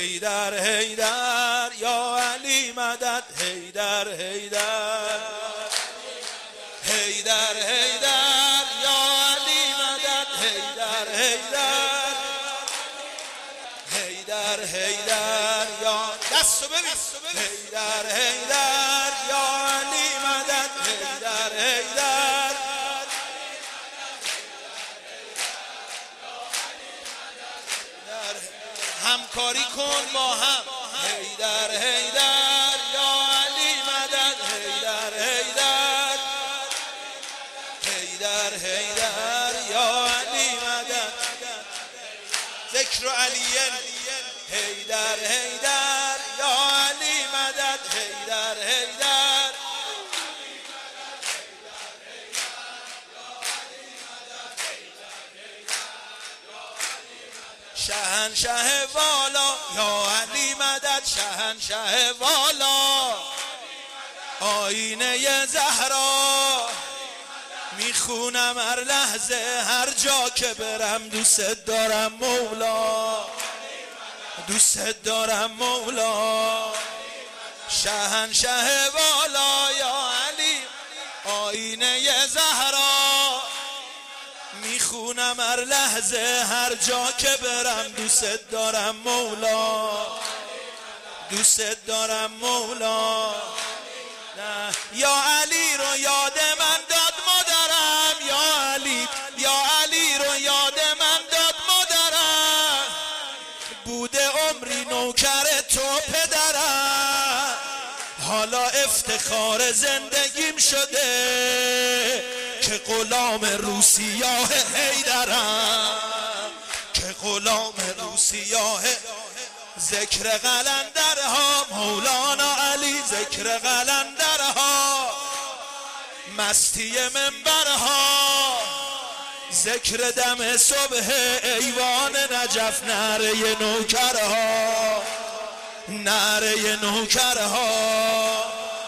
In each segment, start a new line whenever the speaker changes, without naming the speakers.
حیدر حیدر یا علی مدد حیدر حیدر حیدر حیدر یا علی مدد حیدر حیدر حیدر حیدر یا دستو ببین حیدر حیدر یا علی مدد حیدر حیدر همکاری کن با هم حیدر حیدر یا علی مدد حیدر حیدر حیدر حیدر یا علی مدد ذکر علی حیدر حیدر یا علی مدد حیدر حیدر شهنشه والا یا علی مدد شهنشه والا آینه زهرا میخونم هر لحظه هر جا که برم دوست دارم مولا دوست دارم مولا شهنشه والا یا علی آینه زهرا میخونم هر لحظه هر جا که برم دوست دارم مولا دوست دارم مولا نه. یا علی رو یاد من داد مادرم یا علی رو یاد من داد مادرم بوده عمری نوکر تو پدرم حالا افتخار زندگیم شده که غلام روسیاه حیدرم که غلام روسیاه ذکر قلندرها مولانا علی ذکر قلندرها مستی منبرها ذکر دم صبح ایوان نجف نعره نوکرها نعره نوکرها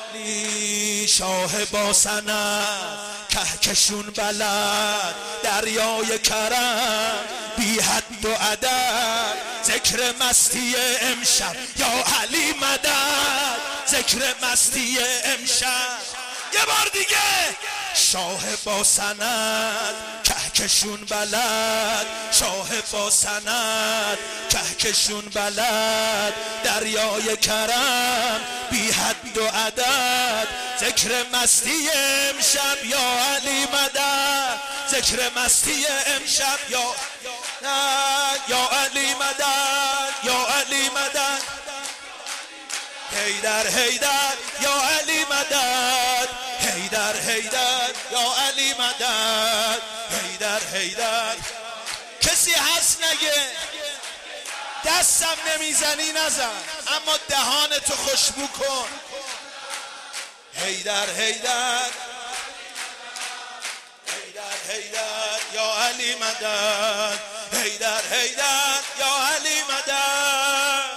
شاه با سند کهکشون بلد دریای کرم بی حد و عدد ذکر مستی امشب یا علی مدد ذکر مستی امشب یه بار دیگه شاه با سند کهکشون بلد شاه با سند کهکشون بلد دریای کرم بی حد و عدد ذکر مستی امشب یا علی مدد ذکر مستی امشب یا علی مدد یا علی مدد حیدر حیدر یا علی مدد حیدر حیدر یا علی مدد حیدر حیدر کسی هست نگه دستم نمیزنی نزن اما دهان تو خوشبو کن حیدر حیدر حیدر حیدر یا علی مدد حیدر حیدر یا علی مدد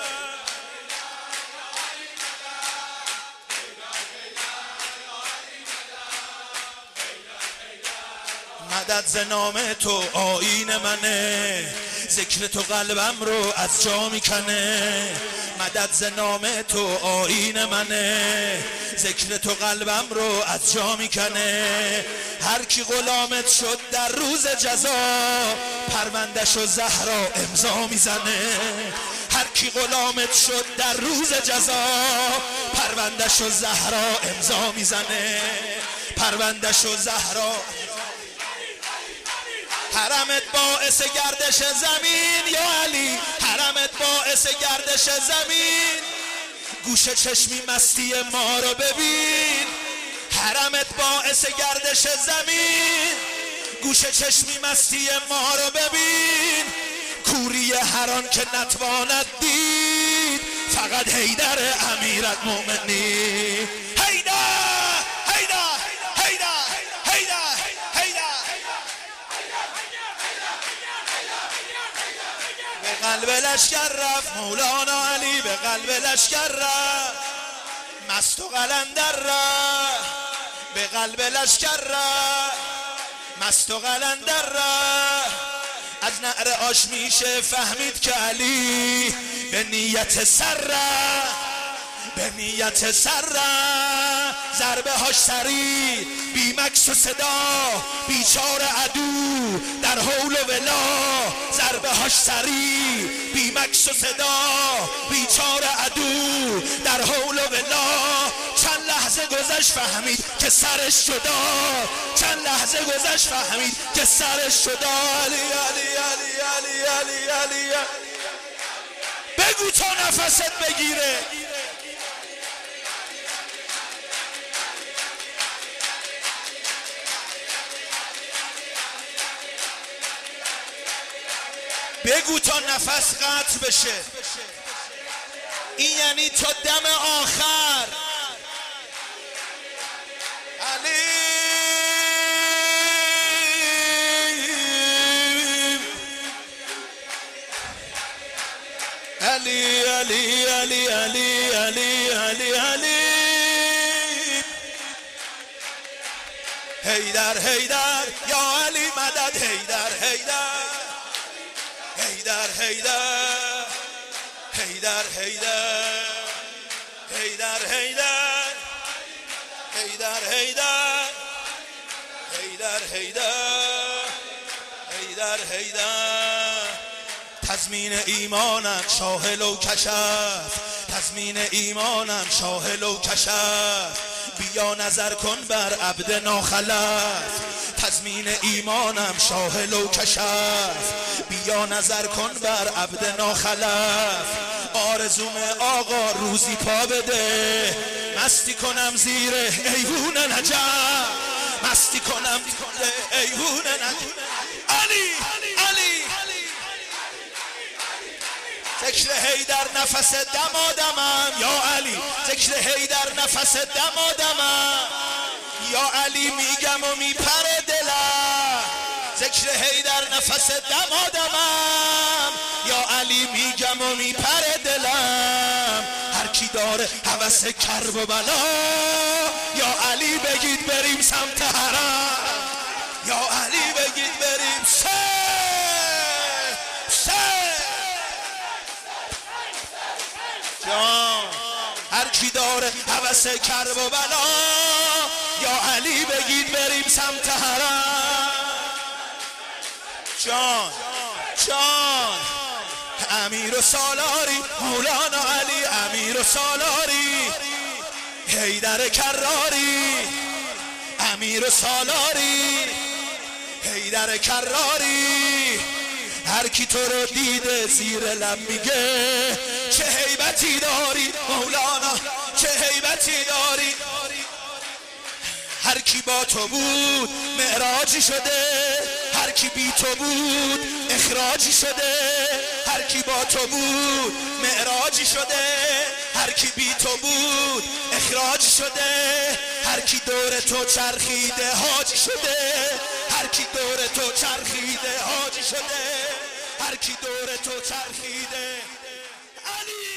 مدد ز نام تو آیین منه ذکر تو قلبم رو از جا میکنه مدد ز نام تو آیین منه ذکر تو قلبم رو از جا میکنه هر کی غلامت شد در روز جزا پرونده‌شو زهرا امضا میزنه هر کی غلامت شد در روز جزا پرونده‌شو زهرا امضا میزنه پرونده‌شو زهرا حرمت باعث گردش زمین یا علی حرمت باعث گردش زمین گوشه چشمی مستی ما رو ببین حرمت باعث گردش زمین گوشه چشمی مستی ما رو ببین کوری هر آن که نتواند دید فقط حیدر امیرالمؤمنین حیدر حیدر حیدر حیدر حیدر به قلب لشکر رفت مولانا علی به قلب لشکر رفت مست و قلندر رفت به قلب لشکر رفت مست و قلندر رفت از نعره آش میشه فهمید که علی به نیت سر ضربه هاش سری بی مکس و صدا بیچار عدو در حول و ولا ضربه هاش سری بی مکس و صدا بیچار عدو در حول و ولا چند لحظه گذشت فهمید که سرش جدا چند لحظه گذشت فهمید که سرش جدا علی علی علی علی علی علی بگو تا نفست بگیره بگو تا نفس قطع بشه این یعنی تا دم آخر علی علی علی علی علی علی علی علی حیدر حیدر یا علی مدد حیدر حیدر حیدر حیدر حیدر حیدر حیدر حیدر حیدر حیدر حیدر حیدر حیدر تضمین ایمانم شاهل و کشف تضمین ایمانم شاهل و کشف بیا نظر کن بر عبد ناخلف تضمین ایمانم شاهل و کشف بیا نظر کن بر عبد ناخلف آرزوم آقا روزی پا بده مستی کنم زیر ایوون نجف مستی کنم ایوون نجف علی علی ذکر حیدر نفس دمادمم یا علی ذکر حیدر نفس دمادمم یا علی میگم و میپره دلم ذکر حیدر نفس دمادمم یا علی میگم و میپره دلم هر کی داره هوس کرب و بلا یا علی بگید بریم سمت حرم یا علی بگید بریم هر کی داره هوس کرب و بلا یا علی بگید بریم سمت حرم جان جان امیر و سالاری مولانا علی امیر و سالاری حیدر کراری امیر و سالاری حیدر کراری هر کی تو رو دیده زیر لب میگه چه هیبتی داری مولانا چه هیبتی داری هر کی با تو بود معراجی شده هر کی بی تو بود اخراجی شده هر کی با تو بود معراجی شده هر کی بی تو بود اخراجی شده هر کی دور تو چرخیده حاجی شده هر کی دور تو چرخیده حاجی شده هر کی دور تو چرخیده علی